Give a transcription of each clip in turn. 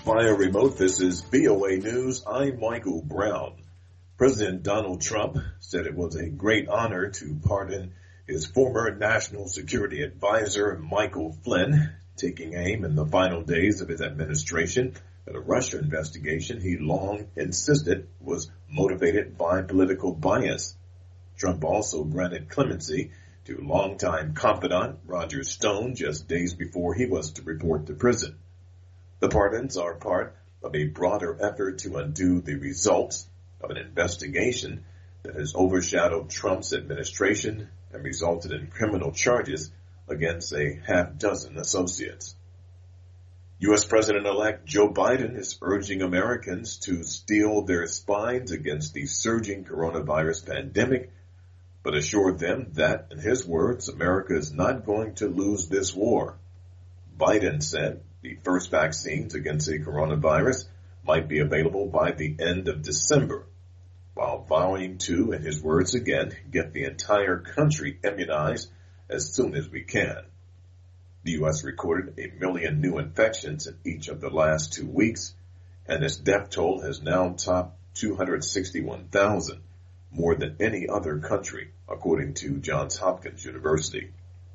Via remote, this is VOA News. I'm Michael Brown. President Donald Trump said it was a great honor to pardon his former national security advisor, Michael Flynn, taking aim in the final days of his administration at a Russia investigation he long insisted was motivated by political bias. Trump also granted clemency to longtime confidant Roger Stone just days before he was to report to prison. The pardons are part of a broader effort to undo the results of an investigation that has overshadowed Trump's administration and resulted in criminal charges against a half dozen associates. U.S. President-elect Joe Biden is urging Americans to steel their spines against the surging coronavirus pandemic, but assured them that, in his words, America is not going to lose this war. Biden said the first vaccines against the coronavirus might be available by the end of December, while vowing to, in his words again, get the entire country immunized as soon as we can. The U.S. recorded 1 million new infections in each of the last 2 weeks, and its death toll has now topped 261,000, more than any other country, according to Johns Hopkins University.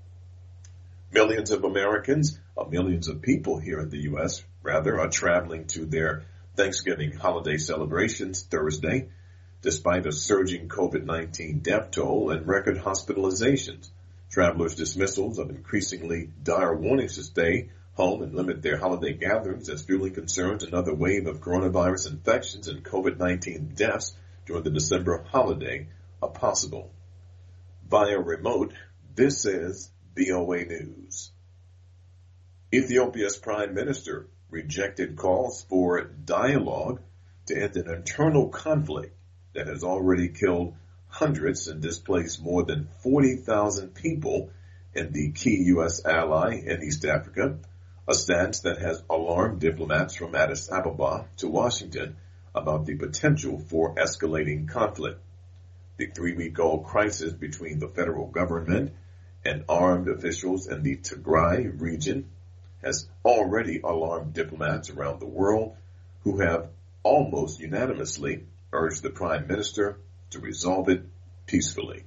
Millions of Americans, millions of people here in the U.S., rather, are traveling to their Thanksgiving holiday celebrations Thursday, despite a surging COVID-19 death toll and record hospitalizations. Travelers' dismissals of increasingly dire warnings to stay home and limit their holiday gatherings as fueling concerns another wave of coronavirus infections and COVID-19 deaths during the December holiday are possible. Via remote, this is VOA News. Ethiopia's prime minister rejected calls for dialogue to end an internal conflict that has already killed hundreds and displaced more than 40,000 people in the key U.S. ally in East Africa, a stance that has alarmed diplomats from Addis Ababa to Washington about the potential for escalating conflict. The 3-week-old crisis between the federal government and armed officials in the Tigray region has already alarmed diplomats around the world who have almost unanimously urged the prime minister to resolve it peacefully.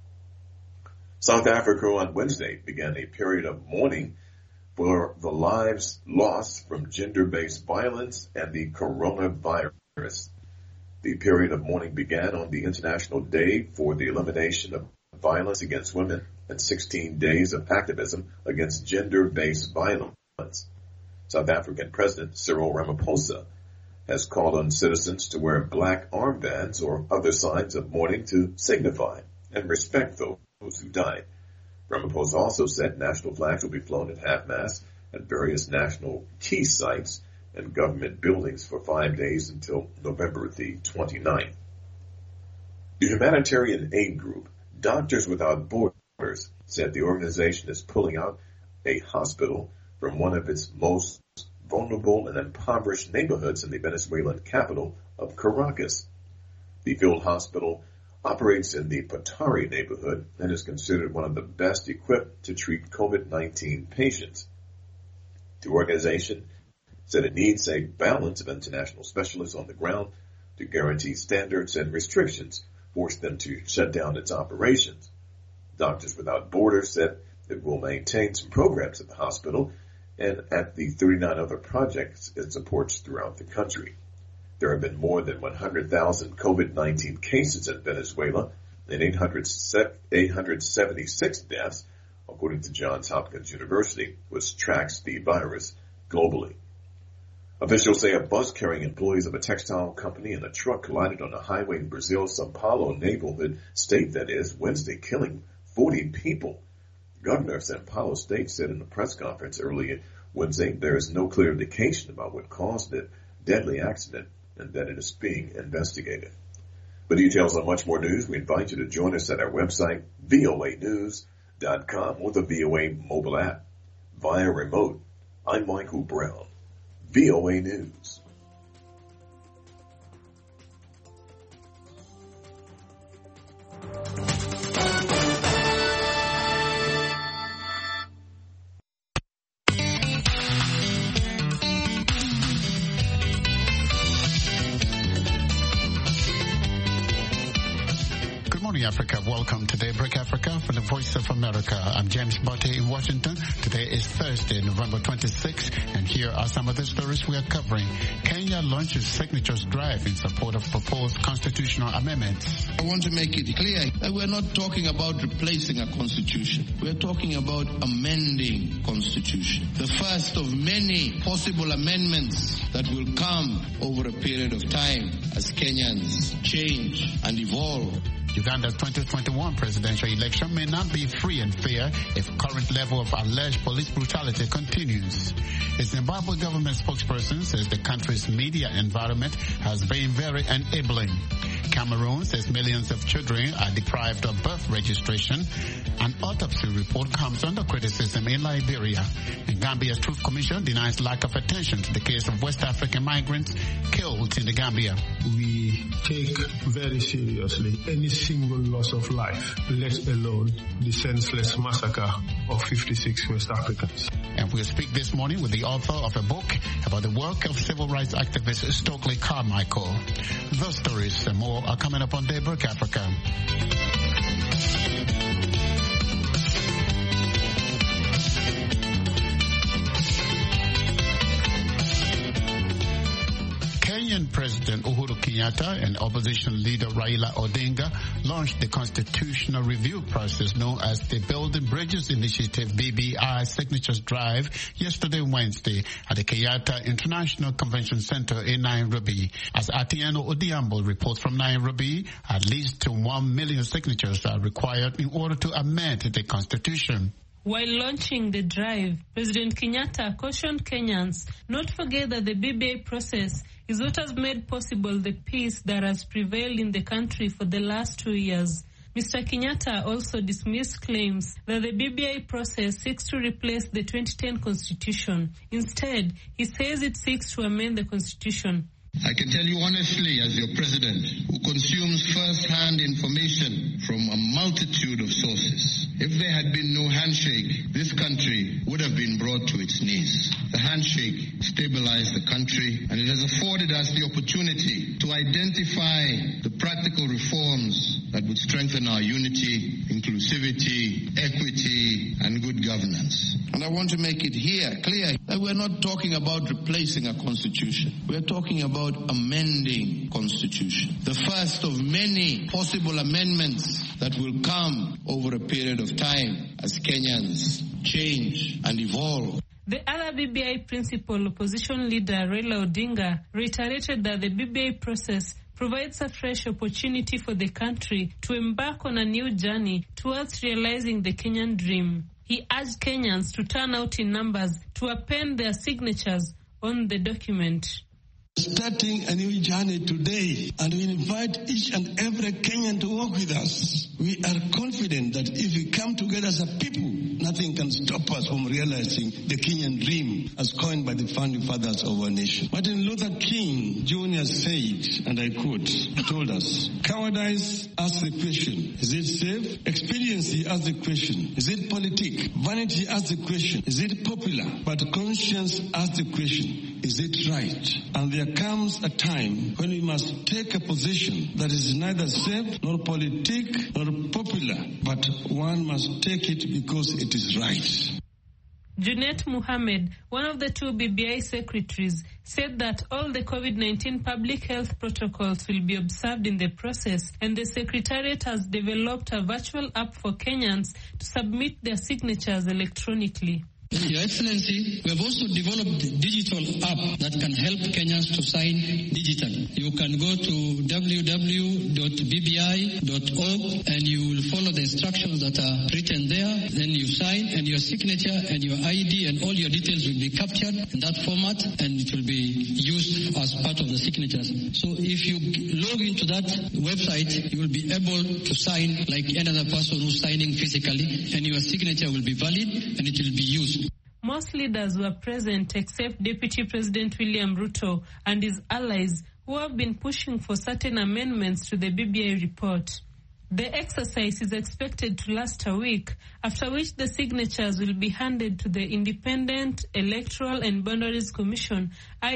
South Africa on Wednesday began a period of mourning for the lives lost from gender-based violence and the coronavirus. The period of mourning began on the International Day for the Elimination of Violence Against Women and 16 days of activism against gender-based violence. South African President Cyril Ramaphosa has called on citizens to wear black armbands or other signs of mourning to signify and respect those who died. Ramaphosa also said national flags will be flown at half-mast at various national key sites and government buildings for 5 days until November the 29th. The humanitarian aid group Doctors Without Borders said the organization is pulling out a hospital from one of its most vulnerable and impoverished neighborhoods in the Venezuelan capital of Caracas. The field hospital operates in the Patari neighborhood and is considered one of the best equipped to treat COVID-19 patients. The organization said it needs a balance of international specialists on the ground to guarantee standards and restrictions force them to shut down its operations. Doctors Without Borders said it will maintain some programs at the hospital and at the 39 other projects it supports throughout the country. There have been more than 100,000 COVID-19 cases in Venezuela and 876 deaths, according to Johns Hopkins University, which tracks the virus globally. Officials say a bus carrying employees of a textile company and a truck collided on a highway in Brazil's São Paulo neighborhood state, that is, Wednesday, killing 40 people. The governor of São Paulo state said in a press conference earlier Wednesday there is no clear indication about what caused the deadly accident and that it is being investigated. For details on much more news, we invite you to join us at our website, voanews.com, or the VOA mobile app. Via remote, I'm Michael Brown. VOA News. morning, Africa. Welcome to Daybreak Africa from the Voice of America. I'm James Botte in Washington. Today is Thursday, November 26th, and here are some of the stories we are covering. Kenya launches signatures drive in support of proposed constitutional amendments. I want to make it clear that we're not talking about replacing a constitution. We're talking about amending constitution. The first of many possible amendments that will come over a period of time as Kenyans change and evolve. Uganda's 2021 presidential election may not be free and fair if current level of alleged police brutality continues. The Zimbabwe government spokesperson says the country's media environment has been very enabling. Cameroon says millions of children are deprived of birth registration. An autopsy report comes under criticism in Liberia. And Gambia's Truth Commission denies lack of attention to the case of West African migrants killed in the Gambia. We take very seriously any single loss of life, let alone the senseless massacre of 56 West Africans. And we'll speak this morning with the author of a book about the work of civil rights activist Stokely Carmichael. Those stories and more are coming up on Daybreak Africa. Kenyan President Uhuru Kenyatta and opposition leader Raila Odinga launched the constitutional review process known as the Building Bridges Initiative BBI Signatures Drive yesterday Wednesday at the Kenyatta International Convention Center in Nairobi. As Atieno Odiambo reports from Nairobi, at least 1 million signatures are required in order to amend the constitution. While launching the drive, President Kenyatta cautioned Kenyans not to forget that the BBI process is what has made possible the peace that has prevailed in the country for the last 2 years. Mr. Kenyatta also dismissed claims that the BBI process seeks to replace the 2010 constitution. Instead, he says it seeks to amend the constitution. I can tell you honestly, as your president, who consumes first-hand information from a multitude of sources, if there had been no handshake, this country would have been brought to its knees. The handshake stabilized the country, and it has afforded us the opportunity to identify the practical reforms that would strengthen our unity, inclusivity, equity, and good governance. And I want to make it here clear that we're not talking about replacing a constitution. We're talking about amending constitution. The first of many possible amendments that will come over a period of time as Kenyans change and evolve. The other BBI principal opposition leader, Raila Odinga, reiterated that the BBI process provides a fresh opportunity for the country to embark on a new journey towards realizing the Kenyan dream. He urged Kenyans to turn out in numbers to append their signatures on the document. Starting a new journey today, and we invite each and every Kenyan to work with us. We are confident that if we come together as a people, nothing can stop us from realizing the Kenyan dream as coined by the founding fathers of our nation. Martin Luther King Jr. said, and I quote, he told us, cowardice asks the question, is it safe? Expediency asks the question, is it politic? Vanity asks the question, is it popular? But conscience asks the question, is it right? And there comes a time when we must take a position that is neither safe nor politic nor popular, but one must take it because it is right. Junet Mohammed, one of the two BBI secretaries, said that all the COVID-19 public health protocols will be observed in the process, and the Secretariat has developed a virtual app for Kenyans to submit their signatures electronically. Your Excellency, we have also developed a digital app that can help Kenyans to sign digitally. You can go to www.bbi.org and you will follow the instructions that are written there. Then you sign, and your signature and your ID and all your details will be captured in that format, and it will be used as part of the signatures. So if you log into that website, you will be able to sign like any other person who's signing physically, and your signature will be valid and it will be used. Most leaders were present except Deputy President William Ruto and his allies, who have been pushing for certain amendments to the BBI report. The exercise is expected to last a week, after which the signatures will be handed to the Independent Electoral and Boundaries Commission,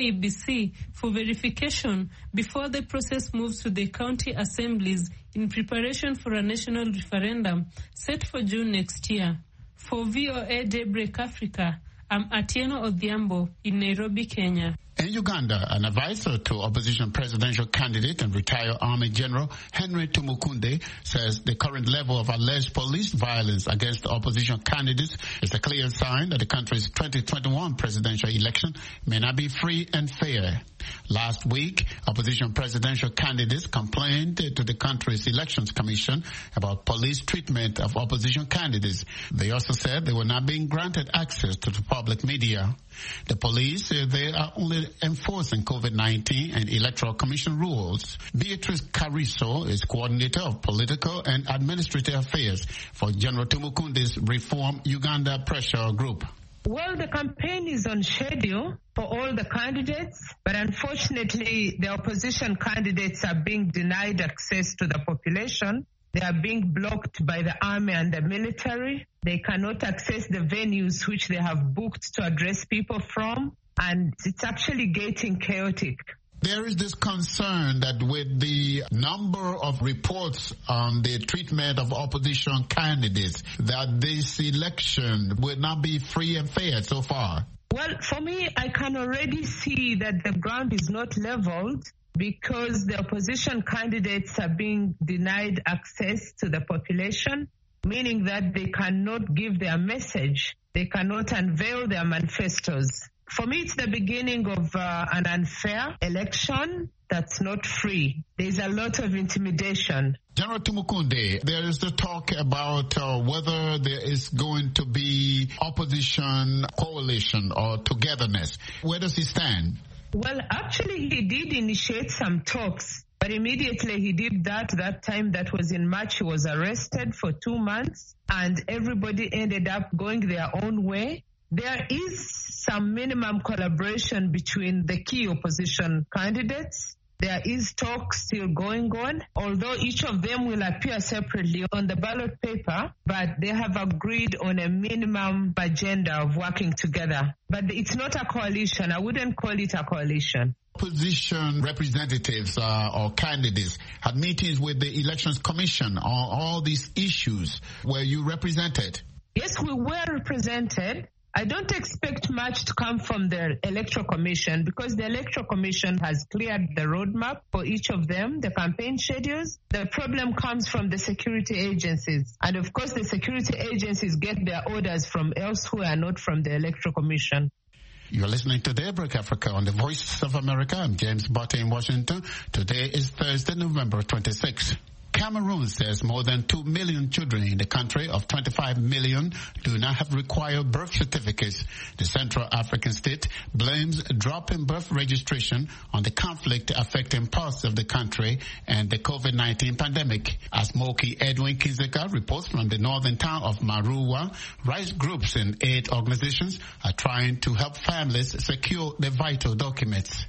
IEBC, for verification before the process moves to the county assemblies in preparation for a national referendum set for June next year. For VOA Daybreak Africa, I'm Atieno Odhiambo in Nairobi, Kenya. In Uganda, an advisor to opposition presidential candidate and retired Army General Henry Tumukunde says the current level of alleged police violence against opposition candidates is a clear sign that the country's 2021 presidential election may not be free and fair. Last week, opposition presidential candidates complained to the country's elections commission about police treatment of opposition candidates. They also said they were not being granted access to the public media. The police say they are only enforcing COVID-19 and Electoral Commission rules. Beatrice Cariso is coordinator of political and administrative affairs for General Tumukunde's Reform Uganda Pressure Group. Well, the campaign is on schedule for all the candidates, but unfortunately, the opposition candidates are being denied access to the population. They are being blocked by the army and the military. They cannot access the venues which they have booked to address people from, and it's actually getting chaotic. There is this concern that with the number of reports on the treatment of opposition candidates, that this election will not be free and fair so far. Well, for me, I can already see that the ground is not leveled because the opposition candidates are being denied access to the population, meaning that they cannot give their message. They cannot unveil their manifestos. For me, it's the beginning of an unfair election that's not free. There's a lot of intimidation. General Tumukunde, there is the talk about whether there is going to be opposition coalition or togetherness. Where does he stand? Well, actually, he did initiate some talks, but immediately he did that time that was in March, he was arrested for 2 months, and everybody ended up going their own way. There is some minimum collaboration between the key opposition candidates. There is talk still going on, although each of them will appear separately on the ballot paper, but they have agreed on a minimum agenda of working together. But it's not a coalition. I wouldn't call it a coalition. Opposition representatives or candidates had meetings with the Elections Commission on all these issues. Were you represented? Yes, we were represented. I don't expect much to come from the Electoral Commission because the Electoral Commission has cleared the roadmap for each of them, the campaign schedules. The problem comes from the security agencies. And of course, the security agencies get their orders from elsewhere, not from the Electoral Commission. You're listening to Daybreak Africa on the Voice of America. I'm James Botte in Washington. Today is Thursday, November 26th. Cameroon says more than 2 million children in the country of 25 million do not have required birth certificates. The Central African state blames a drop in birth registration on the conflict affecting parts of the country and the COVID-19 pandemic. As Moki Edwin Kinzeka reports from the northern town of Maruwa, rights groups and aid organizations are trying to help families secure their vital documents.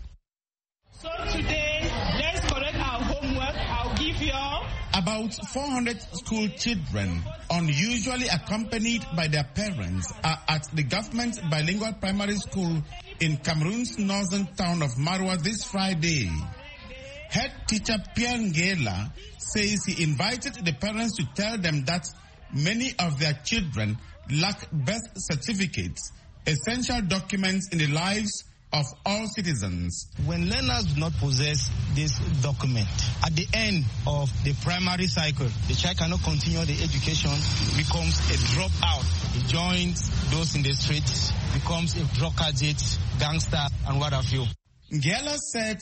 So today, let's correct our homework. I'll give you all. About 400 school children, unusually accompanied by their parents, are at the government bilingual primary school in Cameroon's northern town of Maruwa this Friday. Head teacher Pierre Ngela says he invited the parents to tell them that many of their children lack birth certificates, essential documents in the lives of all citizens. When learners do not possess this document, at the end of the primary cycle, the child cannot continue the education, becomes a dropout. He joins those in the streets, becomes a drug addict, gangster, and what have you. Ngela said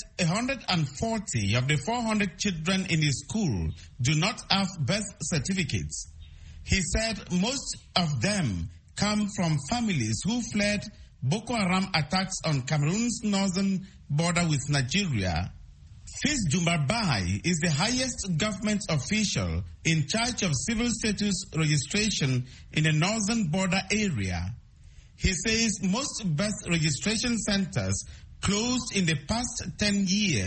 140 of the 400 children in his school do not have birth certificates. He said most of them come from families who fled Boko Haram attacks on Cameroon's northern border with Nigeria. Fils Jumbarbai is the highest government official in charge of civil status registration in the northern border area. He says most birth registration centers closed in the past 10 years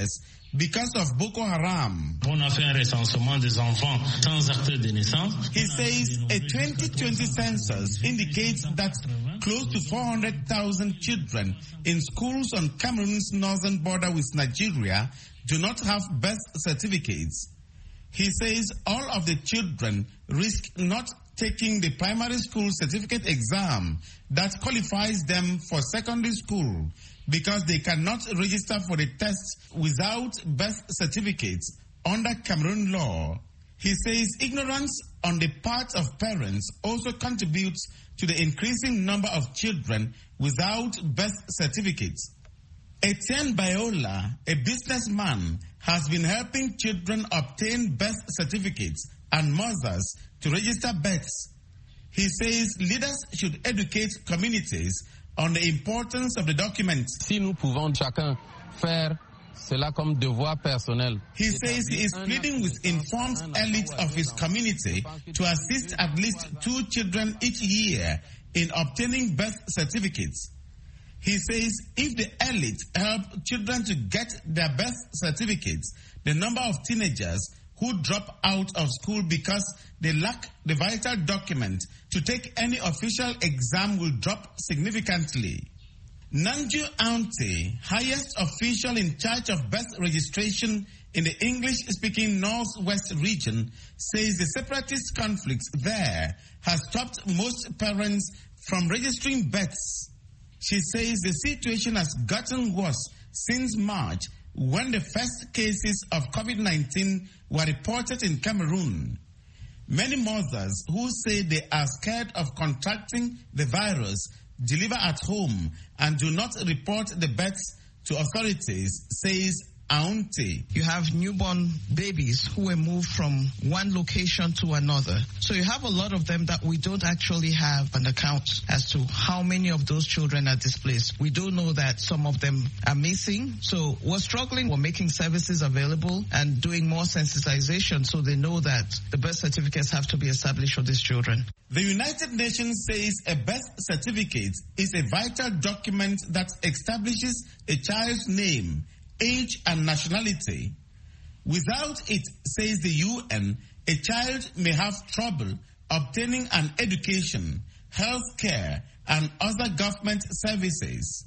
because of Boko Haram. On a fait un recensement des enfants sans acte de naissance. He says a 2020 census indicates that close to 400,000 children in schools on Cameroon's northern border with Nigeria do not have birth certificates. He says all of the children risk not taking the primary school certificate exam that qualifies them for secondary school because they cannot register for the test without birth certificates under Cameroon law. He says ignorance on the part of parents also contributes to the increasing number of children without birth certificates. Etienne Bayola, a businessman, has been helping children obtain birth certificates and mothers to register births. He says leaders should educate communities on the importance of the document. Si nous pouvons chacun faire cela comme devoir personnel. He says he is pleading with informed elite of his community to assist at least 2 children each year in obtaining birth certificates. He says if the elite help children to get their birth certificates, the number of teenagers who drop out of school because they lack the vital document to take any official exam will drop significantly. Nanju Auntie, highest official in charge of birth registration in the English-speaking Northwest region, says the separatist conflicts there has stopped most parents from registering births. She says the situation has gotten worse since March, when the first cases of COVID-19 were reported in Cameroon. Many mothers who say they are scared of contracting the virus deliver at home and do not report the births to authorities, says Auntie. You have newborn babies who were moved from one location to another. So you have a lot of them that we don't actually have an account as to how many of those children are displaced. We do know that some of them are missing. So we're struggling. We're making services available and doing more sensitization so they know that the birth certificates have to be established for these children. The United Nations says a birth certificate is a vital document that establishes a child's name, age and nationality. Without it, says the UN, a child may have trouble obtaining an education, health care, and other government services.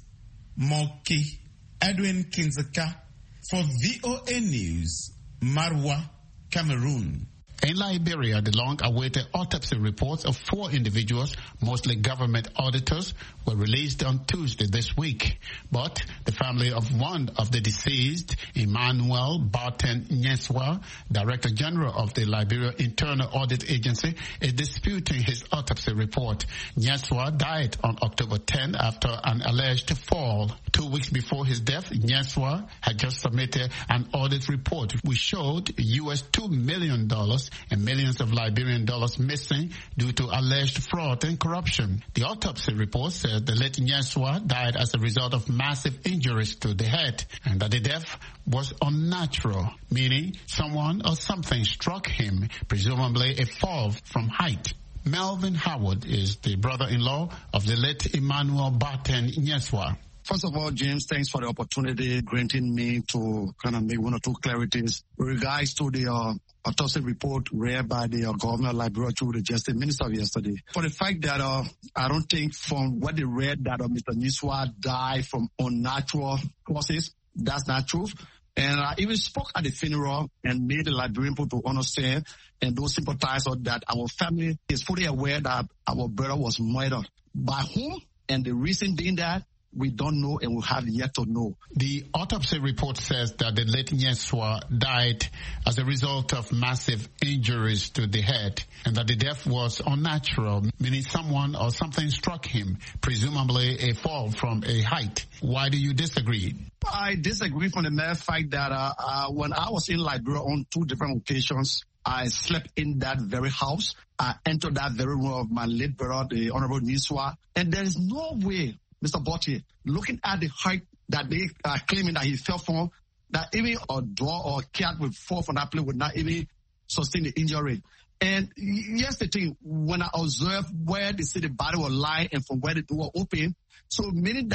Moki Edwin Kinzeka for VOA News, Marwa, Cameroon. In Liberia, the long-awaited autopsy reports of 4 individuals, mostly government auditors, were released on Tuesday this week. But the family of one of the deceased, Emmanuel Barton Nyeswa, Director General of the Liberia Internal Audit Agency, is disputing his autopsy report. Nyeswa died on October 10 after an alleged fall. 2 weeks before his death, Nyeswa had just submitted an audit report which showed $2 million and millions of Liberian dollars missing due to alleged fraud and corruption. The autopsy report said the late Nyeswa died as a result of massive injuries to the head and that the death was unnatural, meaning someone or something struck him, presumably a fall from height. Melvin Howard is the brother-in-law of the late Emmanuel Barton Nyeswa. First of all, James, thanks for the opportunity granting me to kind of make 1 or 2 clarities with regards to the autopsy report read by the governor of Liberia through the Justice Minister yesterday. For the fact that I don't think from what they read that Mr. Nyeswa died from unnatural causes, that's not true. And I even spoke at the funeral and made the Liberian people to understand and those sympathizers that our family is fully aware that our brother was murdered. By whom? And the reason being that we don't know and we have yet to know. The autopsy report says that the late Nyeswa died as a result of massive injuries to the head and that the death was unnatural, meaning someone or something struck him, presumably a fall from a height. Why do you disagree? I disagree from the mere fact that when I was in Liberia on 2 different occasions, I slept in that very house. I entered that very room of my late brother, the Honorable Nyeswa, and there is no way, Mr. Botti, looking at the height that they are claiming that he fell from, that even a dog or a cat would fall from that place would not even sustain the injury. And here's the thing, when I observed where they say the body was lying and from where the door opened, so meaning that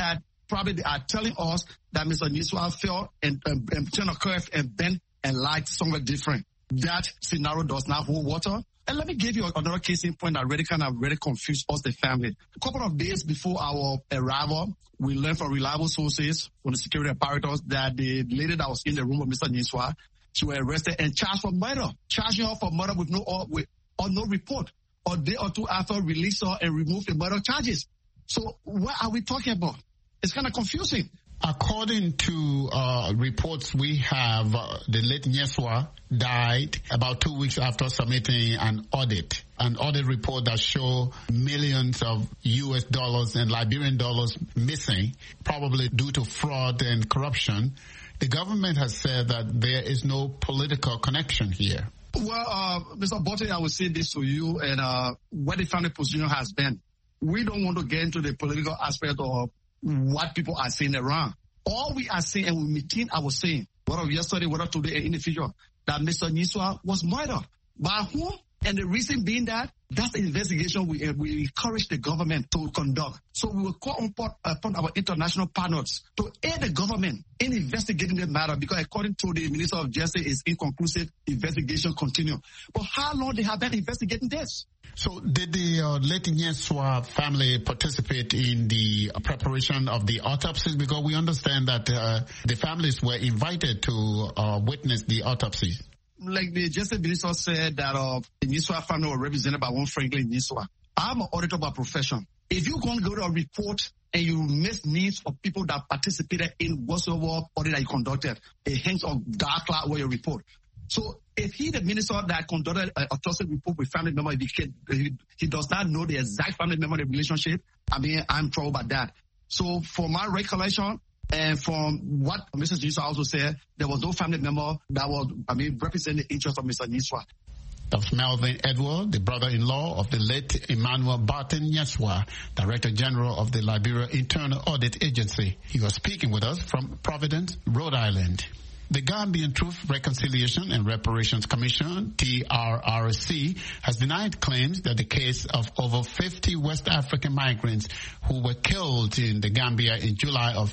probably they are telling us that Mr. Nyesua fell and turned a curve and bent and lied somewhere different. That scenario does not hold water. And let me give you another case in point that really confused us, the family. A couple of days before our arrival, we learned from reliable sources from the security apparatus that the lady that was in the room with Mr. Nyesua, she was arrested and charged for murder. Charging her for murder with no report. A day or two after, release her and remove the murder charges. So what are we talking about? It's kind of confusing. According to reports we have, the late Nyesua died about 2 weeks after submitting an audit report that show millions of US dollars and Liberian dollars missing, probably due to fraud and corruption. The government has said that there is no political connection here. Well, Mr. Botte, I will say this to you and what the family position has been. We don't want to get into the political aspect of what people are saying around. All we are saying, and we maintain our saying, whether yesterday, whether today, and in the future, that Mr. Nyesua was murdered. By whom? And the reason being that that's the investigation we encourage the government to conduct. So we will call upon our international partners to aid the government in investigating the matter, because according to the Minister of Justice, it's inconclusive. Investigation continue. But how long they have been investigating this? So did the late Nyesua family participate in the preparation of the autopsies? Because we understand that the families were invited to witness the autopsies. Like the Justice Minister said that the Nyesua family were represented by one Franklin Nyesua. I'm an auditor by profession. If you can't go to a report and you miss names of people that participated in whatsoever audit that you conducted, it hangs on dark cloud where you report. So if he, the minister that conducted an autopsy report with family member, he does not know the exact family member, the relationship, I mean, I'm troubled by that. So for my recollection, and from what Mr. Nyesua also said, there was no family member that was, represent the interest of Mr. Nyesua. Dr. Melvin Edward, the brother-in-law of the late Emmanuel Barton Nyesua, Director General of the Liberia Internal Audit Agency. He was speaking with us from Providence, Rhode Island. The Gambian Truth, Reconciliation and Reparations Commission, TRRC, has denied claims that the case of over 50 West African migrants who were killed in the Gambia in July of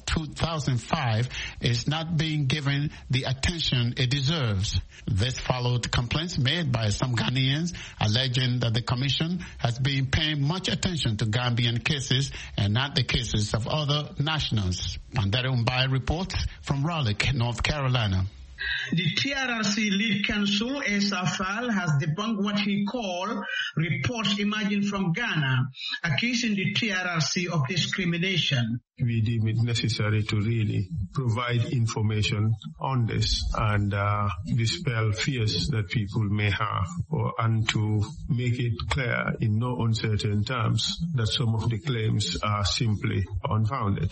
2005 is not being given the attention it deserves. This followed complaints made by some Ghanaians alleging that the commission has been paying much attention to Gambian cases and not the cases of other nationals. Pandere Umbai reports from Raleigh, North Carolina. The TRRC lead counsel, Esa Fall, has debunked what he called reports emerging from Ghana, accusing the TRRC of discrimination. We deem it necessary to really provide information on this and dispel fears that people may have, and to make it clear in no uncertain terms that some of the claims are simply unfounded.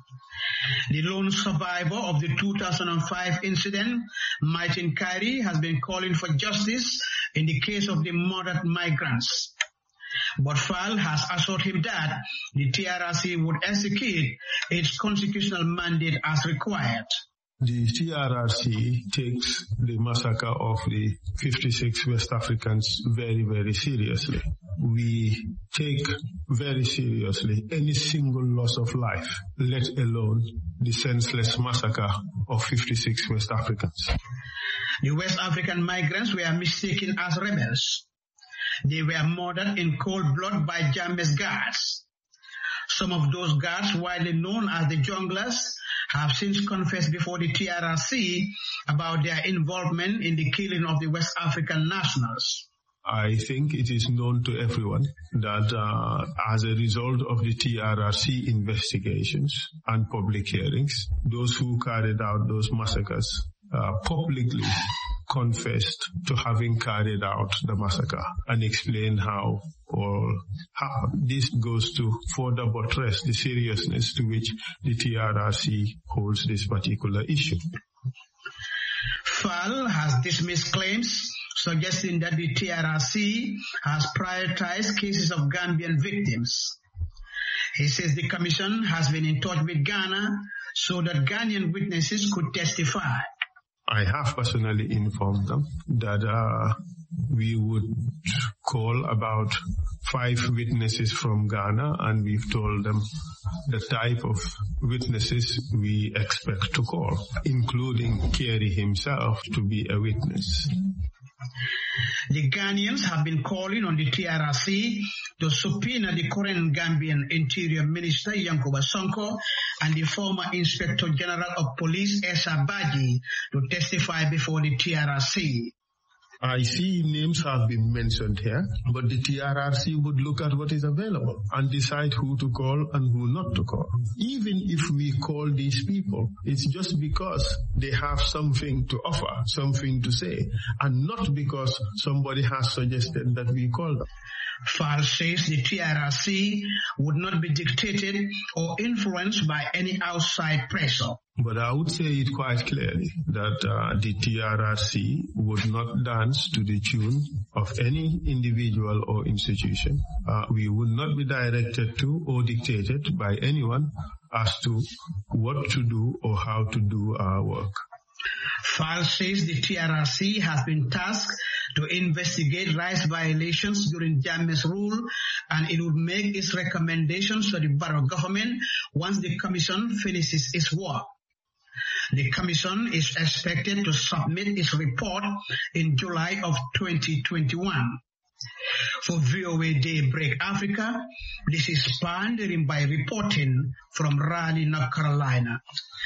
The lone survivor of the 2005 incident, Martin Kyrie, has been calling for justice in the case of the murdered migrants. But Fall has assured him that the TRRC would execute its constitutional mandate as required. The TRRC takes the massacre of the 56 West Africans very, very seriously. We take very seriously any single loss of life, let alone the senseless massacre of 56 West Africans. The West African migrants were mistaken as rebels. They were murdered in cold blood by Jammeh's guards. Some of those guards, widely known as the junglers, have since confessed before the TRRC about their involvement in the killing of the West African nationals. I think it is known to everyone that as a result of the TRRC investigations and public hearings, those who carried out those massacres publicly confessed to having carried out the massacre and explained how this goes to further buttress the seriousness to which the TRRC holds this particular issue. Fall has dismissed claims suggesting that the TRRC has prioritized cases of Gambian victims. He says the commission has been in touch with Ghana so that Ghanaian witnesses could testify. I have personally informed them that we would call about 5 witnesses from Ghana, and we've told them the type of witnesses we expect to call, including Kerry himself to be a witness. The Ghanaians have been calling on the TRRC to subpoena the current Gambian Interior Minister Yankuba Sonko and the former Inspector General of Police Esa Baji to testify before the TRRC. I see names have been mentioned here, but the TRRC would look at what is available and decide who to call and who not to call. Even if we call these people, it's just because they have something to offer, something to say, and not because somebody has suggested that we call them. Fall says the TRRC would not be dictated or influenced by any outside pressure. But I would say it quite clearly that the TRRC would not dance to the tune of any individual or institution. We would not be directed to or dictated by anyone as to what to do or how to do our work. Fall says the TRRC has been tasked to investigate rights violations during Jammeh's rule, and it will make its recommendations to the Barrow government once the commission finishes its work. The commission is expected to submit its report in July of 2021. For VOA Daybreak Africa, this is Pandering by reporting from Raleigh, North Carolina.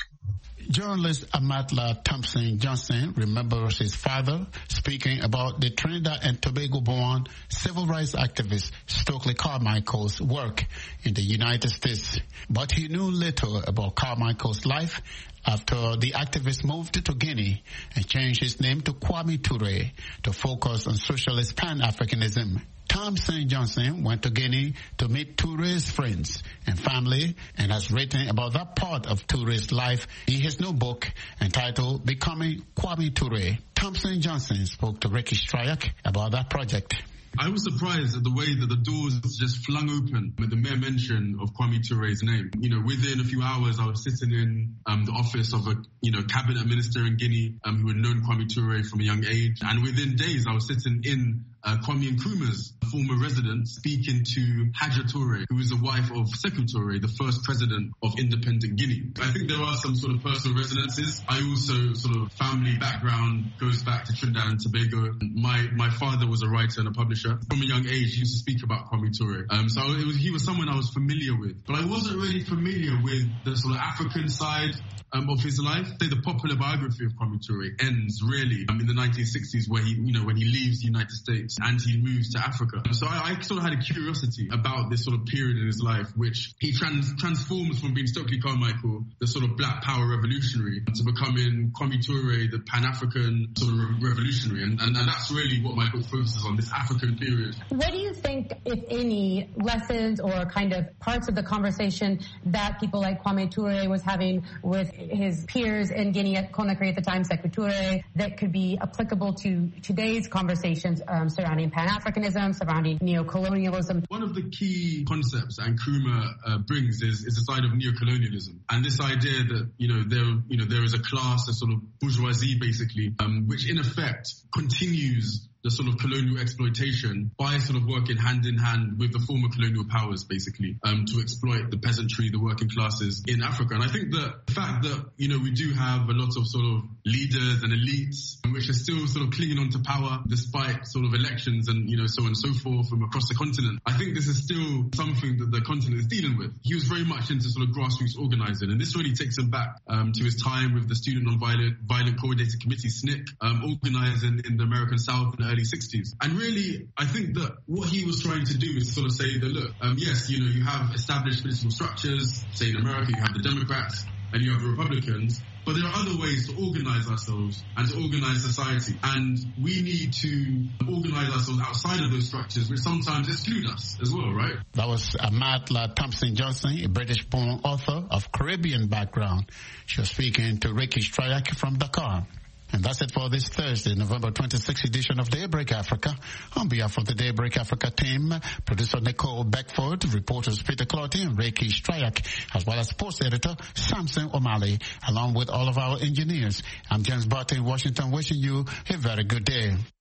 Journalist Amatla Thompson Johnson remembers his father speaking about the Trinidad and Tobago-born civil rights activist Stokely Carmichael's work in the United States. But he knew little about Carmichael's life after the activist moved to Guinea and changed his name to Kwame Ture to focus on socialist Pan-Africanism. Thompson Johnson went to Guinea to meet Toure's friends and family and has written about that part of Toure's life in his new book entitled Becoming Kwame Ture. Thompson Johnson spoke to Ricky Stryak about that project. I was surprised at the way that the doors just flung open with the mere mention of Kwame Ture's name. Within a few hours, I was sitting in the office of a, cabinet minister in Guinea who had known Kwame Ture from a young age. And within days, I was sitting in Kwame Nkrumah's former residence speaking to Hadja Toure, who is the wife of Sekou Toure, the first president of independent Guinea. I think there are some sort of personal resonances. I also family background goes back to Trinidad and Tobago. My father was a writer and a publisher. From a young age, he used to speak about Kwame Ture. He was someone I was familiar with. But I wasn't really familiar with the sort of African side of his life. Say the popular biography of Kwame Ture ends really in the 1960s where when he leaves the United States and he moves to Africa. So I sort of had a curiosity about this sort of period in his life, which he transforms from being Stokely Carmichael, the sort of Black Power revolutionary, to becoming Kwame Ture, the Pan-African sort of revolutionary. And that's really what my book focuses on, this African period. What do you think, if any, lessons or kind of parts of the conversation that people like Kwame Ture was having with his peers in Guinea at Conakry at the time, Sekou Toure, that could be applicable to today's conversations surrounding Pan-Africanism, surrounding neocolonialism? One of the key concepts that Nkrumah brings is the side of neocolonialism, and this idea that there is a class, a sort of bourgeoisie, basically, which in effect continues the sort of colonial exploitation by sort of working hand in hand with the former colonial powers, basically, to exploit the peasantry, the working classes in Africa. And I think that the fact that, we do have a lot of sort of leaders and elites which are still sort of clinging on to power despite sort of elections and, so on and so forth from across the continent. I think this is still something that the continent is dealing with. He was very much into sort of grassroots organizing, and this really takes him back to his time with the Student Nonviolent Coordinating Committee, SNCC, organizing in the American South in the early 60s. And really, I think that what he was trying to do is sort of say that, look, yes, you have established political structures. Say in America, you have the Democrats and you have the Republicans, but there are other ways to organize ourselves and to organize society. And we need to organize ourselves outside of those structures, which sometimes exclude us as well, right? That was Amatla Thompson Johnson, a British-born author of Caribbean background. She was speaking to Ricky Stryak from Dakar. And that's it for this Thursday, November 26th edition of Daybreak Africa. On behalf of the Daybreak Africa team, producer Nicole Beckford, reporters Peter Clotty and Ricky Stryak, as well as sports editor Samson O'Malley, along with all of our engineers. I'm James Barton in Washington, wishing you a very good day.